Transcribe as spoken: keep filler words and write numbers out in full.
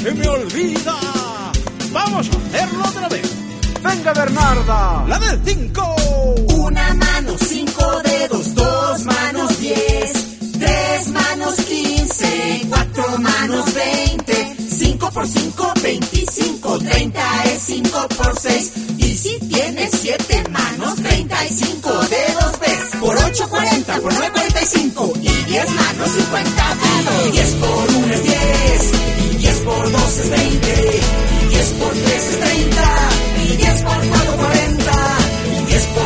se me olvida. Vamos a hacerlo otra vez. Venga, Bernarda. La del cinco. Una mano, cinco dedos, dos manos, diez, tres manos, quince, cuatro manos, veinte, cinco por cinco, veinticinco, treinta es cinco por seis. Y si tienes siete manos, treinta y cinco dedos ves. Por ocho, cuarenta, por nueve, cuarenta y cinco. Y diez manos, cincuenta dedos. diez por uno es diez, y diez por dos es veinte, y diez por tres es treinta.